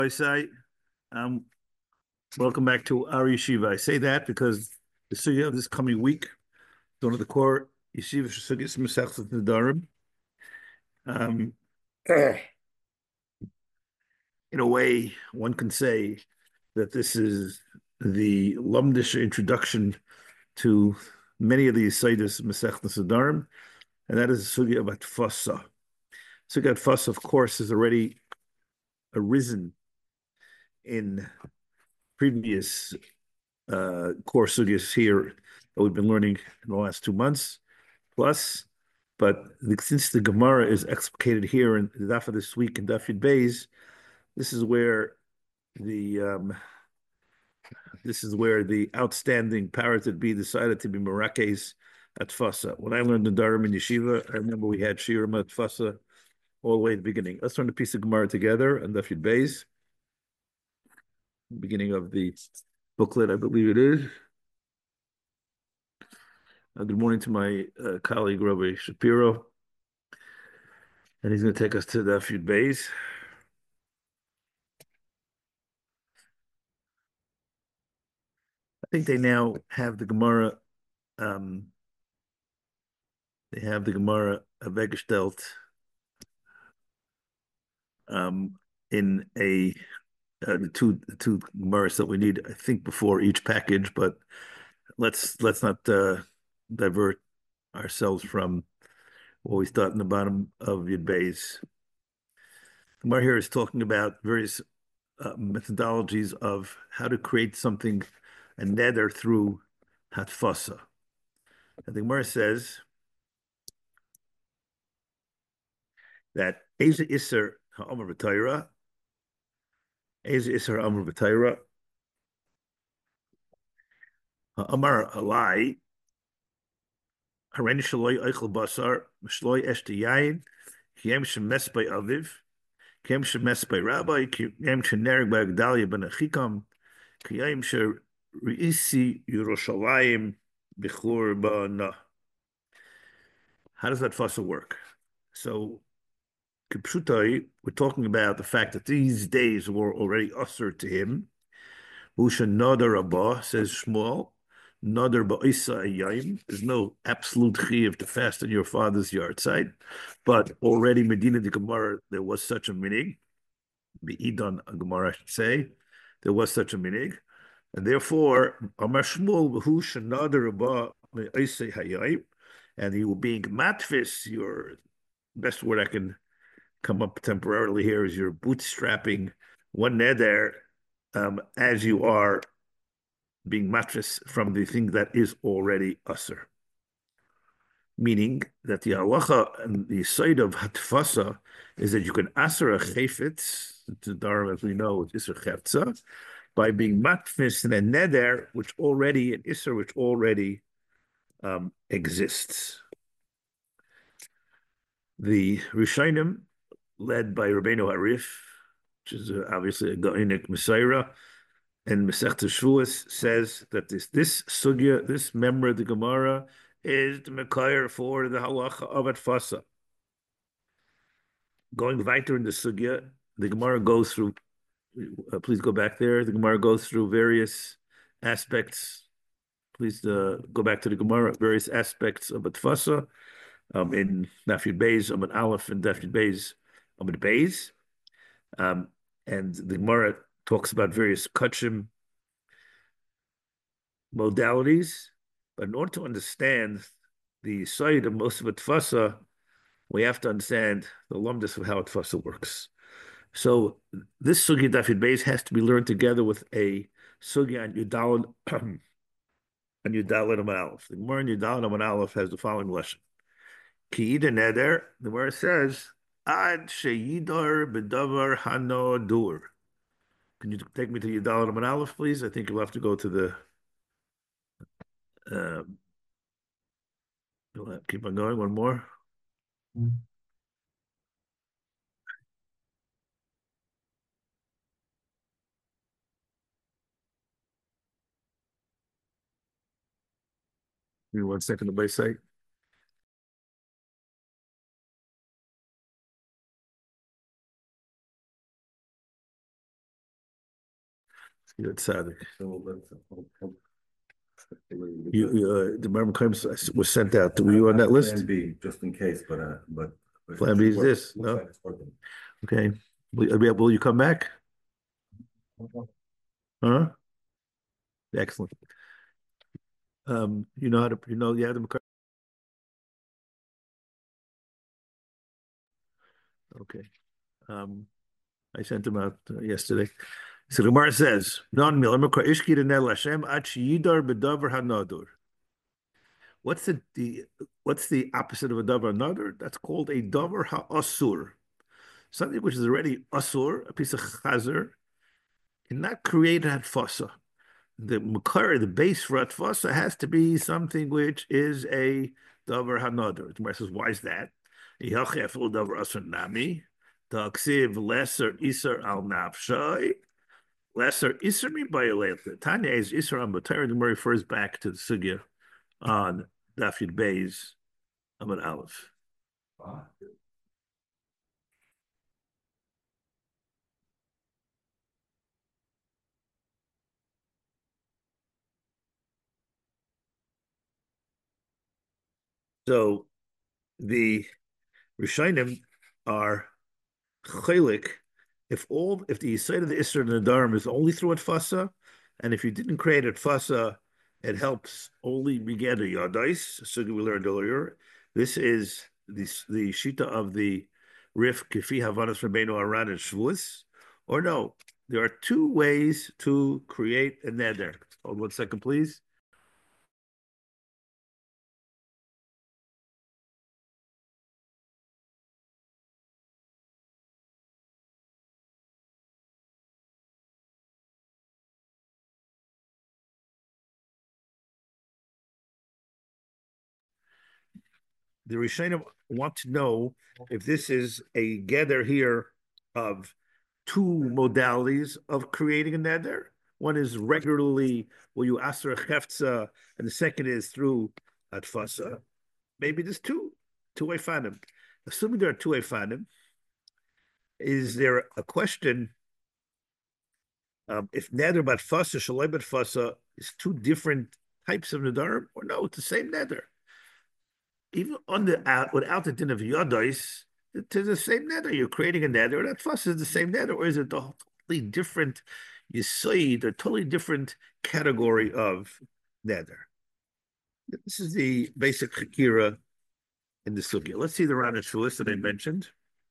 I say, um, welcome back to our yeshiva. I say that because the sugya of this coming week, one of the core yeshiva sugyas Masechtas Nedarim. Um, in a way, one can say that this is the lumdish introduction to many of the Yesodis Masechtas Nedarim, and that is the sugya about Tfasa. Sugya Tfasa, of course, has already arisen in previous core sugyas here that we've been learning in the last 2 months plus. But since the Gemara is explicated here in the Daf of this week in Daf Yud Beis, this is where the outstanding powers that be decided to be Merakes at Tfasa. When I learned the Dharam in Yeshiva, I remember we had Shirim at Tfasa all the way at the beginning. Let's learn a piece of Gemara together in Daf Yud Beis, beginning of the booklet, I believe it is. Good morning to my colleague, Rabbi Shapiro. And he's going to take us to the Daf Yud Beis. I think they now have the Gemara. They have the Gemara Weggestellt in the two Gemaras that we need, I think, before each package. But let's not divert ourselves from what we start in the bottom of Yud Beis. Gemara here is talking about various methodologies of how to create something, a neder, through hatfasa. And the Gemara says that Eza Isser Ha'amr B'Tayra, Eza Isser Ha'amr B'Tayra, Ha'amar Alai, Haren Shaloi Eichel Basar, Shloi Eshte Yain, Kiyem Shemes by Aviv, Kiyem Shemes by Rabbi, Kiyem Shenereg by Agdalia ben Achikam, Kiyem Shereisi Yerushalayim B'chur Ba'ana. How does that fussel work? So, Kipshutai, we're talking about the fact that these days were already ushered to him. Usha Nadar Abba, says Shmuel, Nadar Ba'isa Ayayim. There's no absolute chiyuv to fast on your father's yard site, but already Medina the Gemara, there was such a minig. Be'idan Gemara, I should say, there was such a minig. And therefore, Amar Shmuel, Usha Nadar Abba Ba'isa Hayayim, and you being matfis, your best word I can come up temporarily here is you're bootstrapping one neder as you are being mattress from the thing that is already usher. Meaning that the halacha and the side of hatfasa is that you can asser a chayfetz, to Dharam as we know, it's isser chetza, by being matfis in a neder, which already, an isser, which already exists. The Rishonim, led by Rabbeinu Harif, which is obviously a Ga'inik Messiah, and Masechta Shavuos says that this sugya, this member of the Gemara, is the Mekayr for the halacha of Atfasa. Going weiter in the sugya, the Gemara goes through, please go back there, the Gemara goes through various aspects. Please go back to the Gemara, various aspects of Atfasa in Daf Yud Beis, Amud Aleph, and Daf Yud Beis, Amud Beis. And the Gemara talks about various kachim modalities, but in order to understand the side of most of a tfasa, we have to understand the lumdus of how a tfasa works. So this sugya Daf Yud Beis has to be learned together with a sugya on Yudalad on Yudalad Amud Aleph. The Gemara on Yudalad Amud Aleph has the following lesson: Ki ida neder. The Gemara says ad sheyidar bedavar hano dur. Can you take me to Yudalad Amud Aleph, please? I think you'll have to go to the. Keep on going. One more. Give me 1 second to by sight. You're tzaddik. The Marmon Claims was sent out. Were you on that list? Plan B, just in case, but Plan B is this? No. like it's working. Okay. Will you come back? Huh? Excellent. You know how to, the Adam. Okay. Um, I sent them out yesterday. So the Gemara says, "Non milamar ishki denel Hashem ad sheyidar bedavar hanadur." What's the opposite of a davar hanadur? That's called a davar ha'asur. Something which is already asur, a piece of chazer, cannot create hatfasa. The makar, the base for hatfasa, has to be something which is a davar hanadur. The Gemara says, why is that? Yachefel davar asur nami. Taksiv lesser iser al nafshay. Lesser Isser mi bayoleta. Tanya is Isser on Batara. The Gemara refers back to the sugya on Daf Yud Beis Amud Aleph. So the Rishonim are chaylik if the side of the Isser and the Dharm is only through Atfasa, and if you didn't create Atfasa, it helps only beget a Yadais, so we learned earlier. This is the Shita of the Rif Kifi Havanas Rabbeinu Aran and Shvus, or no, there are two ways to create a neder. Hold 1 second, please. The Rishonim want to know if this is a gather here of two modalities of creating a neder. One is regularly where you aser a cheftza, and the second is through atfasa. Maybe there's two efanim. Assuming there are two efanim, is there a question if neder batfasa, shalai batfasa is two different types of neder, or no, it's the same neder? Even on without the din of yadais, it's the same neder. You're creating a neder. That fuss is the same neder, or is it a totally different? You see the totally different category of neder. This is the basic chakira in the sugya. Let's see the Ran Shulis that I mentioned.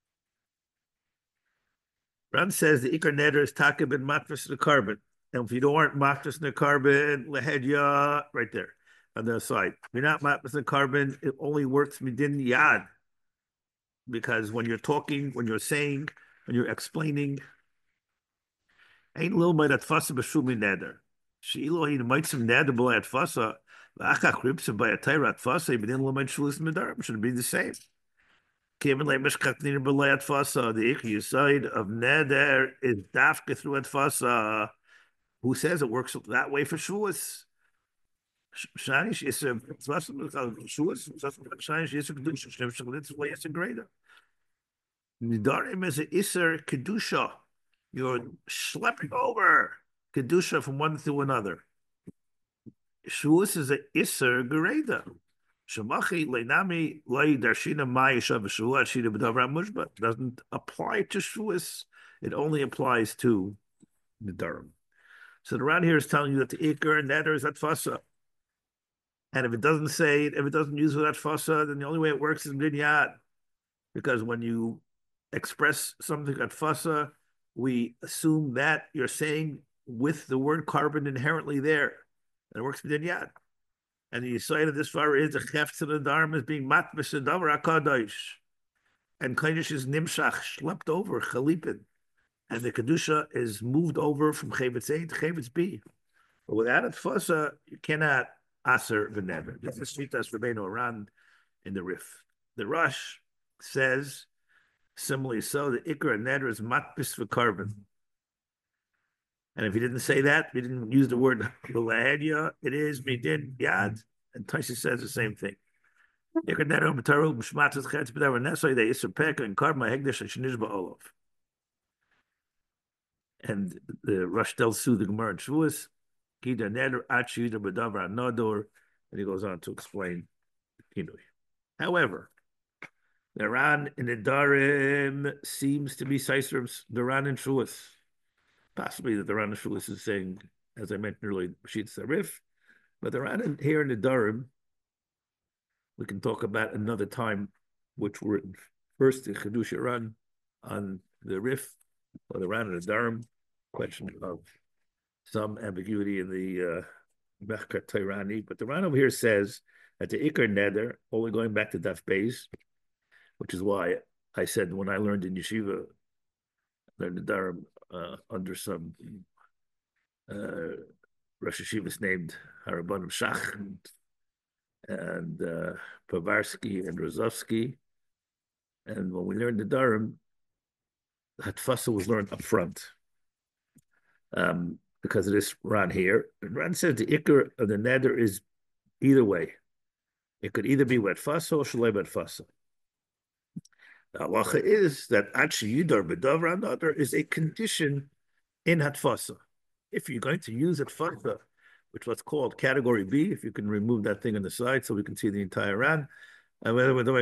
Ran says the ikar neder is takib and matras the carbon, and if you don't want matras the carbon, lehedya right there on the side. You're not matras the carbon. It only works midin yad. Because when you're talking, when you're saying, when you're explaining, ain't little might at fasa b'shumi neder. Sheilo he might some neder b'lay at fasa. V'achach ribsa by a tayra at fasa. But then little might shulis medar should be the same. Kevin lay mishkat neder b'lay at fasa. The ikhi side of neder is dafka through at fasa. Who says it works that way for shulis? Shanish is a shulis. Shanish is a kedusha. Shniv shchalitz way is a greater. Nidarim is an Isser Kedusha. You're schlepping over Kedusha from one to another. Shulis is an Isser Gereda. Shemachi Leinami Lei Darshina Mayisha V'Shua Shida B'Davra Mushba doesn't apply to Shulis. It only applies to Nidarim. So the Ran here is telling you that the Iker and Neder is Atfasa. And if it doesn't say it, if it doesn't use that Atfasa, then the only way it works is Binyad. Because when you express something at fasa, we assume that you're saying with the word carbon inherently there. And it works with yad. And the side of this far is the chefs of the dharma is being matmish and davar akadosh. And kainish is nimshach, schlepped over, chalipin. And the kedusha is moved over from chevetz A to chevetz B. But without it fasa, you cannot aser v'never. This is Shitas Rabbeinu Aran in the Rif. The Rush says, similarly, so the ikar and neder is matbis for carbon. And if he didn't say that, he didn't use the word lahedya, it is midin yad. And Taisa says the same thing. Ikar neder b'taru b'shmatzes chetz b'davar nesoi they iser peka and carbon hegdish and shenish ba'olov. And the Rosh Del Su, the Gemara in Shavuos, Kida Neder Achi the Badavar Nodor, and he goes on to explain Kinui. However, the Ran in the Darim seems to be Seiser's the Ran in Shavuos. Possibly that the Ran in Shavuos is saying, as I mentioned earlier, Shit Sarif, but the Ran here in the Darim, we can talk about another time, which were first the Chedush Ran on the Rif, or the Ran in the Darim, question of some ambiguity in the Mechker Tairani, but the Ran over here says that the Iker Neder, only going back to Daf Beis, which is why I said when I learned in Yeshiva, I learned the Darim under some Rosh Yeshivas named Harabanim Shach and Pavarsky and Rozovsky. And when we learned the Darim, Hatfasa was learned up front. Because of this Ran here. And Ran says the Iker of the Neder is either way. It could either be wet fasa or shalei wet fasa. The halacha is that Achi Yidar B'Davar Neder is a condition in Hatfasa. If you're going to use Hatfasa, which was called category B, if you can remove that thing on the side so we can see the entire Ran, if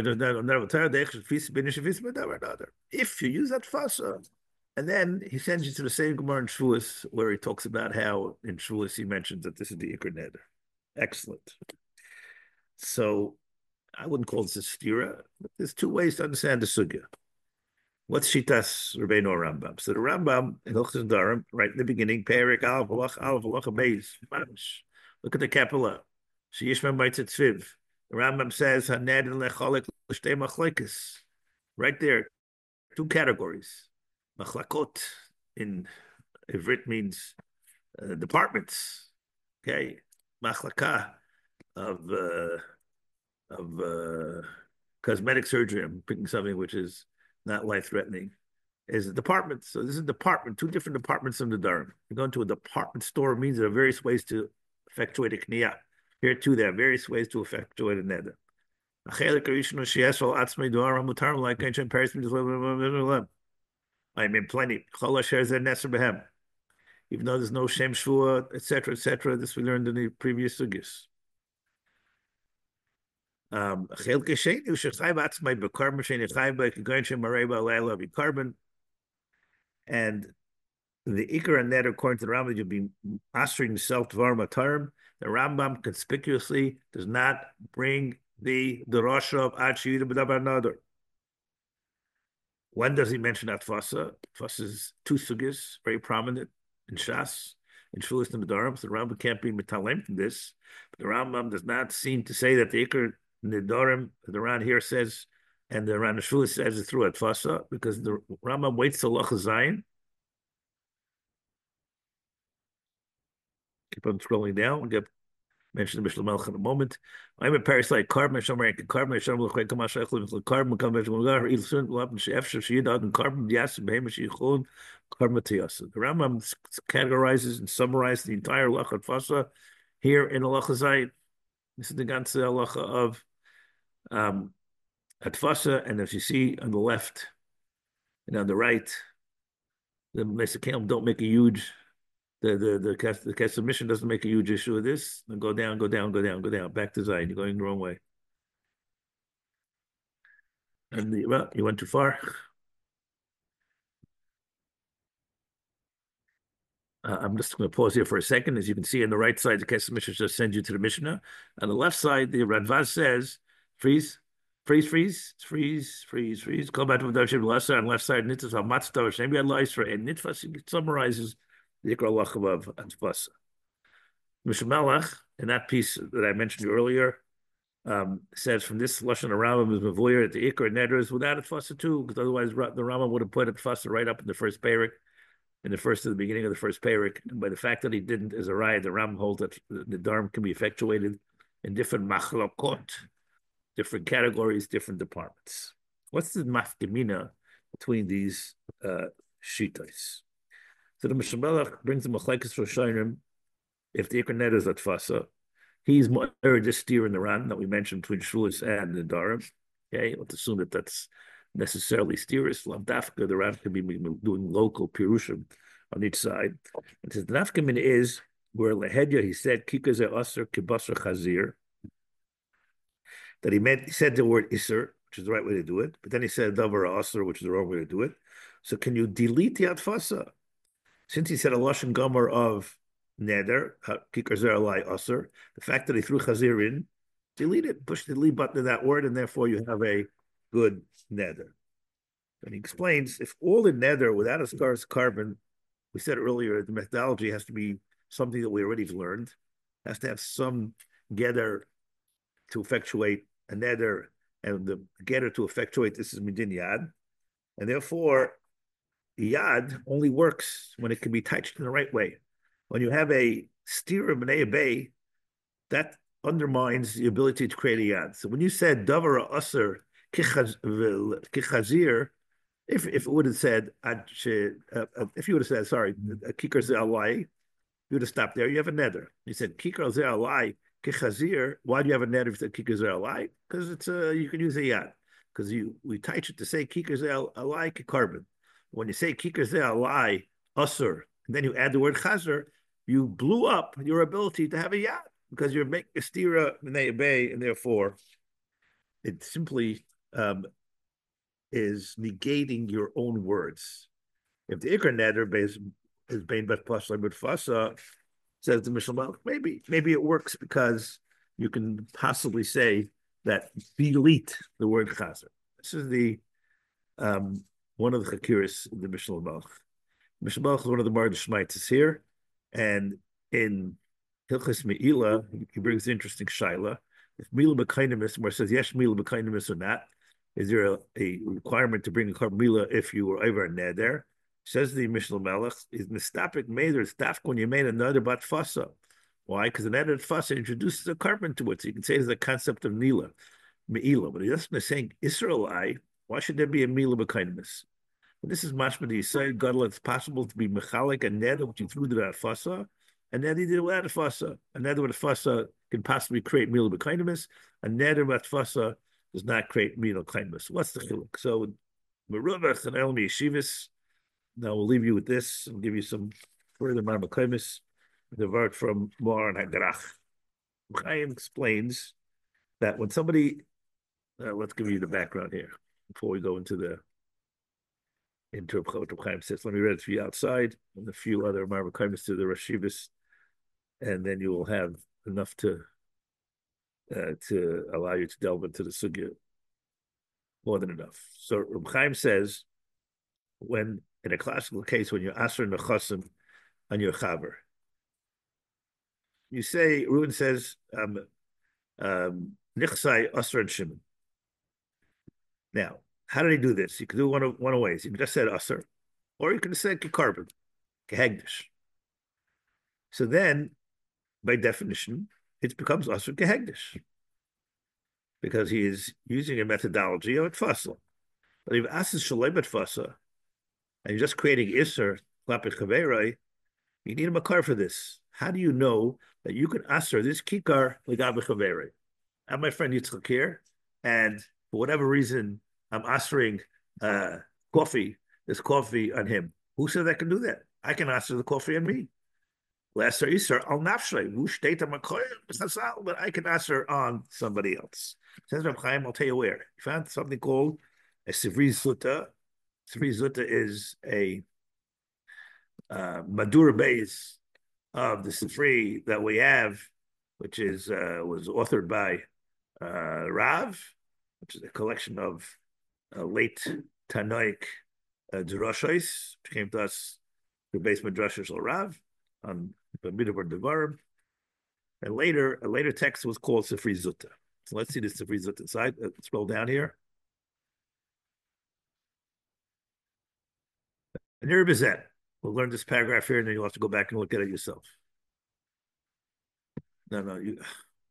you use Hatfasa, and then he sends you to the same Gemara in Shavuos where he talks about how in Shavuos he mentions that this is the Iker Neder. Excellent. So I wouldn't call this a stira, but there's two ways to understand the sugya. What's Shitas Rabbeinu Rambam? So the Rambam in Hilchos Darim, right in the beginning, Perik Aleph Halacha Beis. Look at the Kapala. Sheyishma Maitzet Tzviv. The Rambam says Haned Lecholek L'Shtei Machlekes. Right there, two categories. Machlakot in Ivrit means departments. Okay, machlaka of cosmetic surgery. I'm picking something which is not life-threatening. Is a department. So this is a department, two different departments of the Dharam. You go into a department store means there are various ways to effectuate a kniyah. Here too, there are various ways to effectuate a neder. I mean, plenty. Even though there's no Shem Shvua, etc., etc. This we learned in the previous sugis. And the Iker and Neder, according to the Rambam, you'll be mastering self Dvar Matarim. The Rambam conspicuously does not bring the Rosh of Achi B'Davar Neder. When does he mention Atfasa? Atfasa is two sugis, very prominent in Shas, in Shulis and Nedarim. So the Rambam can't be metalem from this. But the Rambam does not seem to say that the Iker Nedarim, the Ran here says, and the Ran Shulis says it through Atfasa, because the Rambam waits till Lach Zayin. Keep on scrolling down. We'll get mentioned the Mishnah Melech in a moment. I'm a parasite carbon, carbon, carbon, carbon, carbon, the Rambam categorizes and summarizes the entire Lachat Fasa here in the Lachazayit. This is the ganze halacha of Atfasa, and as you see on the left and on the right, the Mesakim don't make a huge. The Kesef Mission doesn't make a huge issue of this. Then go down, go down, go down, go down. Back to Zion. You're going the wrong way. And you went too far. I'm just going to pause here for a second. As you can see on the right side, the Kesef Mission just sends you to the Mishnah. On the left side, the Radvaz says, freeze, freeze, freeze, freeze, freeze, freeze. Go back to the left side. On the left side, Nitzvah Matzah Shem Yad La'Isra, and Nitzvah summarizes the Ikra Lachav of Atfasa. Mishnah Melech, in that piece that I mentioned earlier, says from this Lashon Rambam is Mavoyer at the Ikra Neder is without Atfasa too, because otherwise the Rambam would have put Atfasa right up in the first parak, in the beginning of the first parak. And by the fact that he didn't, as a riot, the Rambam holds that the Dharm can be effectuated in different machlokot, different categories, different departments. What's the mafgemina between these shitas? So the Mishnah Melech brings the Machlekes for Shainim. If the Iker Neder is Atfasa, he's more this steer in the Ran that we mentioned between Shulis and the Darim. Okay, let's assume that that's necessarily steerist. Lavdafka, the Ran could be doing local Pirushim on each side. It says the nafkamin is where lehedya he said kikaz aser kibasar chazir, that he said the word iser, which is the right way to do it, but then he said davar aser, which is the wrong way to do it. So can you delete the atfasa? Since he said a lashon gomer of neder kikar zer alai aser, the fact that he threw chazir in, delete it, push the delete button to that word, and therefore you have a good neder. And he explains if all the neder without a scar's carbon, we said earlier, the methodology has to be something that we already learned, has to have some getter to effectuate a neder, and the getter to effectuate this is midin yad, and therefore yad only works when it can be touched in the right way. When you have a steer of b'nei bay, that undermines the ability to create a yad. So when you said davar aser kichazir, if it would have said if you would have said sorry kikar ze'alai, you would have stopped there. You have a neder. You said kikar ze'alai kichazir. Why do you have a neder if you said kikar ze'alai? Because it's you can use a yad because we touch it to say kikar ze'alai kikarbon. When you say kikar ze'alai aser, and then you add the word chazer, you blew up your ability to have a yad because you're making a stira b'nei bay, and therefore it simply is negating your own words. If the ikar neder is bein bet pasla but fasa, says the Mishnah, maybe it works because you can possibly say that delete the word chazer. This is the one of the chakiris in the Mishnah Malach. Mishnah Malach is one of the Marad Shmaitis here, and in Hilchas Meila he brings an interesting shaila. If Mila B'kainimis, where it says yes Mila B'kainimis or not, is there a requirement to bring a korban mila if you were over a neder? Says the Mishnah Melech, is mistapik meder stafk when you made another bat fasa. Why? Because the neder fasa introduces a korban to it. So you can say it's the concept of nila, meila. But he doesn't saying Israelite. Why should there be a mila b'kainimis? This is mashma the Yisrael Gadol. It's possible to be mechalik a neder which you threw to that fasa, and then he did it without a fasa. A neder with a fasa can possibly create mila b'kainimis. A neder with fasa does not create mila kindness. What's the chiluk? So, Merubach and Elmi Yeshivas. Now we'll leave you with this and give you some further Marmakaimis. The word from Mar and Hagarach. Chaim explains that when somebody, let's give you the background here before we go into what Chaim says. Let me read it for you outside and a few other Marmakaimis to the Rashivas, and then you will have enough to allow you to delve into the sugya more than enough. So Reb Chaim says, when in a classical case, when you're aser nechasim on your chaver, you say, Reuven says, nichsai aser and shimon. Now, how do they do this? You can do one of ways. You can just say aser, or you can say kikarbon, kehegdish. So then, by definition, it becomes aser kehegdish, because he is using a methodology of tfasa. But if aser shalei tfasa, and you're just creating iser klapet chaveroi, you need a makar for this. How do you know that you can aser this kikar legabe chaveroi? I have my friend Yitzchak here, and for whatever reason, I'm asering this coffee on him. Who said I can do that? I can aser the coffee on me. Last Easter, al nafshay, but I can aser on somebody else. Says Reb Chaim, I'll tell you where. He found something called a Sivri Zutta. Sivri Zutta is a Madura base of the Sifri that we have, which is was authored by Rav, which is a collection of late Tanoic Drashos, which came to us through base Madrashos al Rav on the Midavar Devarim. And later, a later text was called Sifri Zutta. So let's see the Sifri Zutta side. Scroll down here. And here is that. We'll learn this paragraph here, and then you'll have to go back and look at it yourself. No, you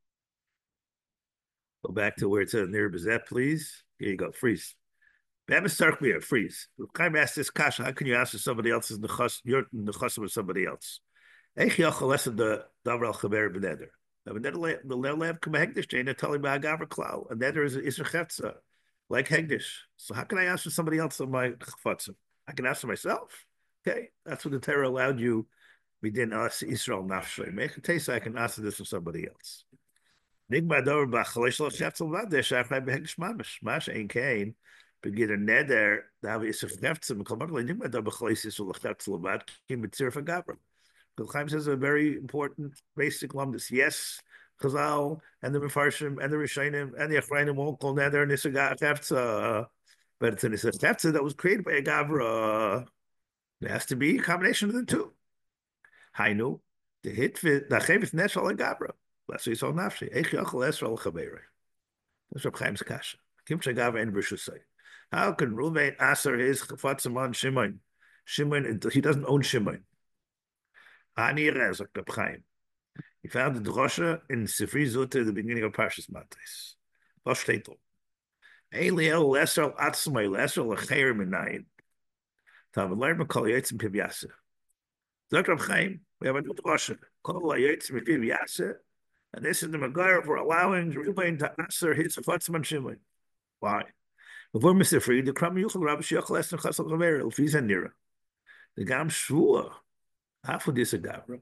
go back to where it says near Bezet, please. Here you go, freeze. Babis freeze. Chaim asked this kasha, how can you answer somebody else's nechas, your nechas with somebody else? Eich yachal less the davar al chaver b'neder. The lab come hegdish jena tali ba'agaver klau. A neder is a chetza, like hegdish. So how can I ask for somebody else on my chafetza? I can ask for myself. Okay, that's what the Torah allowed you. We didn't ask Israel nafshay. Make a taste. I can ask this of somebody else. Nigma davar b'chalesh lo sheftel vader shachai b'hegish mamish. Mash ein kain. Begin a neder. Dav yisuf neftzim. Kolmakle nigma davar b'chalesh yisuf lo sheftel vad. Kim b'tzir fagabra. Because Chaim says a very important basic lumdus. Yes, Chazal and the Mefarshim and the Rishonim and the Achrayim won't call neder nisaga chefza. But it's a nisa that was created by a gavra. There has to be a combination of the two. Hainu, the hit fit, the chevis neshal gabra. That's what he saw nafshi. Eich yachal esral chaveri. That's Reb Chaim's kasha. Kim shagava en b'shusay. How can Ruvain aser his chafatzim on Shimon? Shimon, he doesn't own Shimon. Ani Rez, like Reb Chaim. He found the drosha in Sifri Zuta at the beginning of Parshas Matos. Was steht dort? Eliel lesser atzmai lesser lecheir minayin. Tav learn kol yitzim piv yaseh. Dr. Reb Chaim, we have a new drosha. Kol yitzim piv yaseh. And this is the Magar for allowing Ruvain to answer his chafatzim on Shimon. Why? Before Mr. Free, the Kram Yuchel Rabbi Shiach Lesson Chasal Chaver, Elfiz and Nira. The Gam Shvua, half of this a Gavra.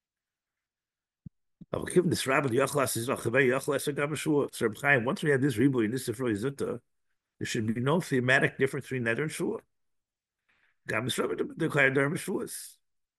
I've given this Rabbi Yachlas is Chaver Yachlas a Gam Shvua. So Reb Chaim, once we have this Ribu in this Sifroi Zutta, there should be no thematic difference between Neder and Shvua. Gam is Rabbi declared Dharma Shvuas.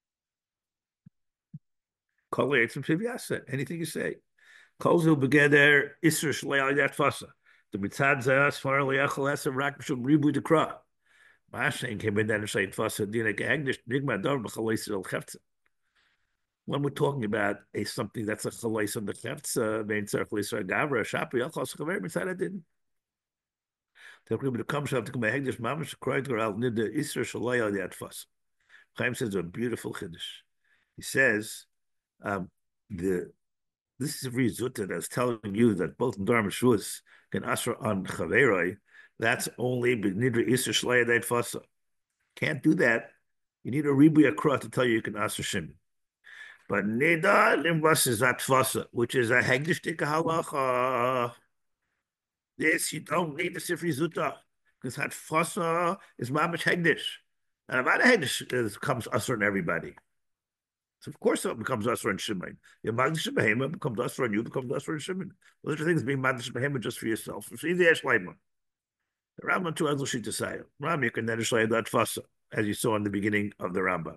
Kol Yitzim Piv Yaseh. Anything you say. Kol Zil Begeder Isra Shlei Adat Fasa. The mitzad zayas far liachal eser rak mishum ribu dekra. Mashen came in there and said fasa dina gehegdish nigma dor b'chaleis el chefza. When we're talking about a something that's a chaleis on the chefza, main circle is a gavra shapi achos chaver mitzad didn't. The ribu comes to come hegdish mamish kroid goral nida isra shalaya that fasa. Chaim says a beautiful chiddush. He says the. This is Rizutta that's telling you that both Dharma Shus can answer on Chaveroi. That's only Nidra Isra Shlaya Deit Fasa. Can't do that. You need a Ribu Yakra to tell you can answer Shimon. But Nida Limbas is that Fasa, which is a Hegdishtik Halacha. This you don't need the Sifri Zutta because that Fasa is Mamish Hegdish. And about Hegdish comes answer on everybody. So of course it becomes Asra and Shimon. Your Magdish Behema becomes Asra and you becomes Asra and Shimon. Those are things being Magdish Behema just for yourself. It's easy as Leima. The Rambam too has Lushit to say. Rambam you can then say that Fasa, as you saw in the beginning of the Rambam.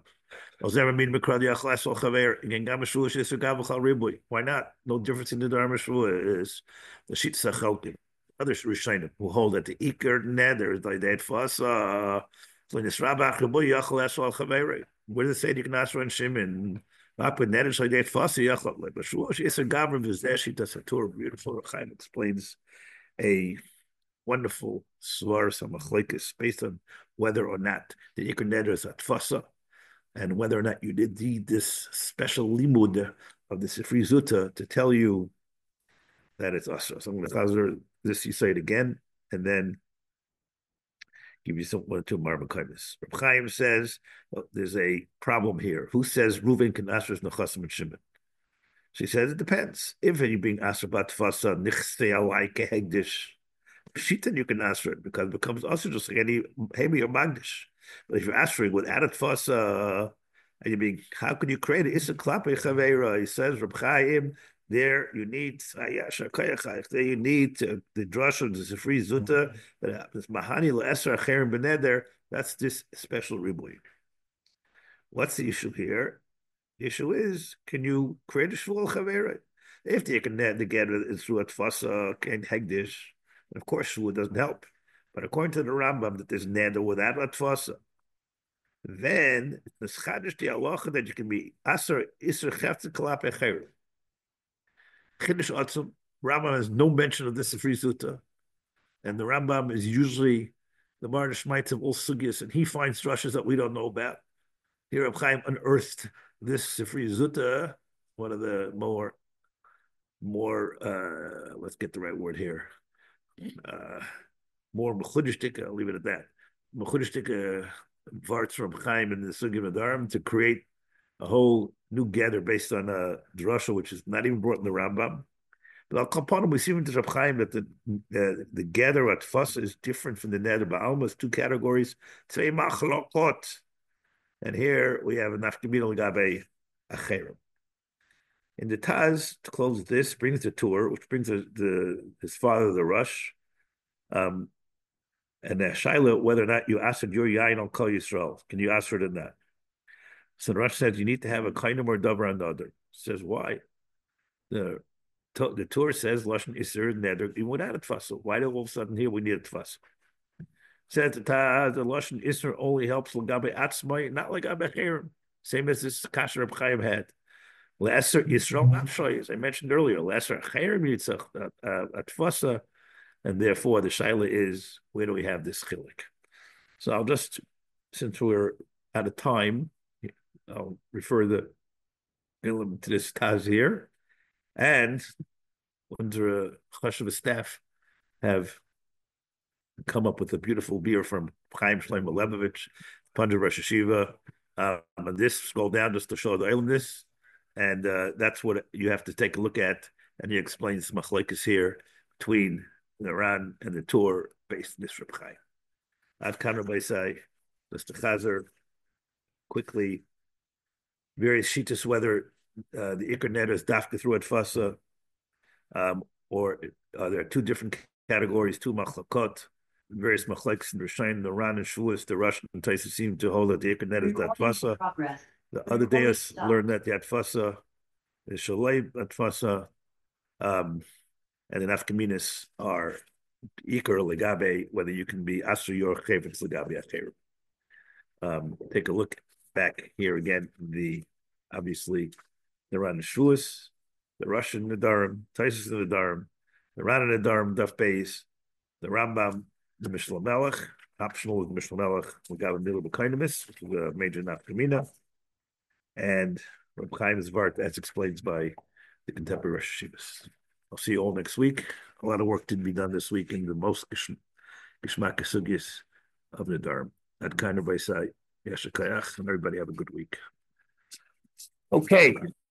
Why not? No difference in the Dharma Shua is the Shit Sachalkim. Other Rishonim who hold that the Iker Neder is like that Fasa. So in this Rabbah, where does it say you can ask for Shimon? Up with Neder like that Fasa Yachal. But she is a Gavra Vizeh. She does a tour. Beautiful. Chaim explains a wonderful svar some machlekes based on whether or not the Iker Neder is at Fasa, and whether or not you did need this special limud of the Sifri Zutta to tell you that it's Asra. So I'm going to chazar this, you say it again, and then give you some one or two marmakaimis. Reb Chaim says there's a problem here. Who says Reuven can Asra Nechasim and Shimon? She says it depends. If you're being Asra bat Fasa nichse alai kehegdish, Shitan you can answer it because it becomes also just like any Hemi or Magdish. But if you're answering without a Tfasa, and you're being, how can you create it? Issa Klape Chavera. He says, Reb Chaim, there you need there you need the drasha, the Sifri Zuta, this Mahani Le'esra Acherim Beneder, that's this special ribuy. What's the issue here? The issue is, can you create a Shvuel Chavera? If you can together through a Tfasa, can Hegdish, of course, Shua doesn't help. But according to the Rambam, that there's neder without a tfasa, then the schadish the halacha that you can be aser iser chefta kalap echeru. Chiddush atzum. Rambam has no mention of this Sifri Zuta, and the Rambam is usually the Marnish Mites of all sugyas, and he finds drushes that we don't know about. Here, Reb Chaim unearthed this Sifri Zuta, one of the more let's get the right word here. More mechudishtik, I'll leave it at that. Mechudishtik varts from Chaim in the Sugi Madarim to create a whole new gather based on a drasha which is not even brought in the Rambam. But Al Kapanim, we see in the Reb Chaim that the gather at Fasa is different from the Neder Ba'alma. It's two categories. Tzvei machlokot. And here we have a nafkamina legabe acherim. In the Taz, to close this, brings the tour, which brings his father, the Rush, and the Shaila, whether or not you ask your yain on Kol Yisrael. Can you ask for it in that? So the Rush says you need to have a kind of more davar on the other. Says why? The tour says Lashon Isser Neder even without a tfasel. Why do all of a sudden here we need a tfasel? Said the Taz, the Lashon Isser only helps Lagabe Atzmai, not Lagabe Cherem. Same as this Kasher Reb Chaim had. Lesser Yisrael Nafshay, as I mentioned earlier, lesser Cherem Yitzach Atfasa, and therefore the Shaila is where do we have this chilik? So I'll just, since we're out of time, I'll refer the to this Taz here, and under Chashuv staff have come up with a beautiful beer from Chaim Shlomo Lebovich, Pandit Rosh Hashiva. And this scroll down just to show the islandness, and that's what you have to take a look at. And he explains machlokes here between the Iran and the Tur based in this Reb Chaim. Ad kan Rabbi say, just to chazer quickly, various shitas whether the Iker Neder is dafka through Atfasa, or there are two different categories, two machlokot, various machlokes in Rishain, the Ran and Shavuos. The Russian and Taisa seem to hold that the Iker Neder is Atfasa. The other days learned that the Atfasa is Shalei Atfasa, and the Nafkaminas are Iker Legabe, whether you can be Asr Yor Chavetz Legabe Acher. Take a look back here again, obviously the Ran and Shavuos, the Russian Nadarim, Taisus Nadarim, the Ran and Nadarim, Daf Beis, the Rambam, the Mishnah Melech, optional with Mishnah Melech, we got a middle Bekainemis, which is a major Nafkamina, and Reb Chaim's Vart, as explained by the contemporary Rosh Hashivas. I'll see you all next week. A lot of work did be done this week in the most Gishmak Sugyas of Nadarim. That kind of by side. Yashakayach, and everybody have a good week. Okay.